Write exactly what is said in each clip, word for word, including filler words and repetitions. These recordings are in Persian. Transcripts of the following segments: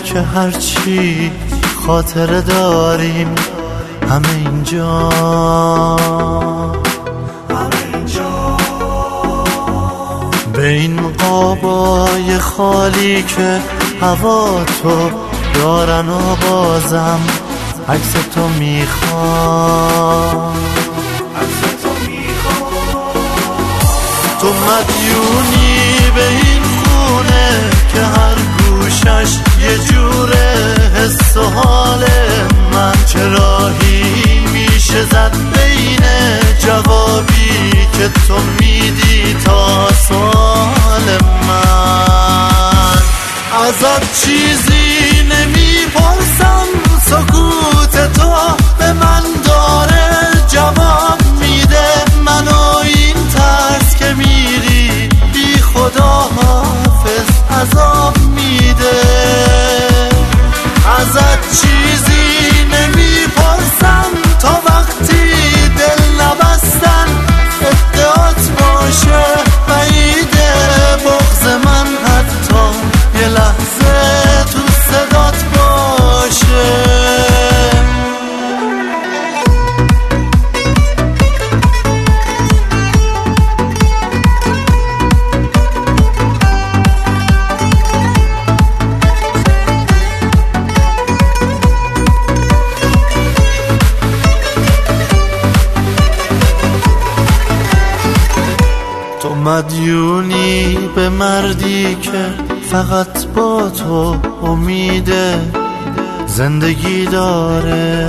که هرچی خاطره داریم همه اینجا، به این قابای خالی که هوا تو دارن و بازم عکس تو میخوام. تو مدیونی به این خونه که هر گوشش یه جوره حس و حال من، چه راهی میشه زد بین جوابی که تو میدی تا سوال من. ازت چیزی نمیپرسم، سکوت تو به من داره جواب میده، منو این ترس که میری بی خدا حافظ عذاب میده. ازت چیزی نمیپرسم تا وقتی دل نبستن ادعات باشه، بعیده بغض من حتی یه لحظه تو صدات باشه. تو مدیونی به مردی که فقط با تو امید زندگی داره،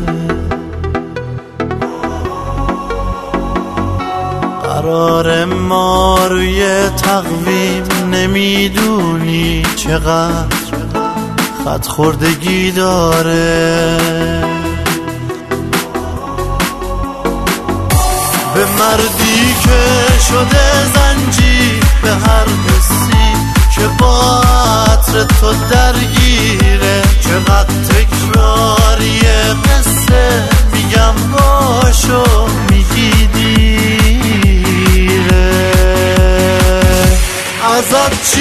قرار ما روی تقویم نمیدونی چقدر خط خوردگی داره. به مردی که شده زنجیر به هر حسی که با عطر تو درگیره، چقدر تکراری قصه میگم باشو میگی دیره. ازت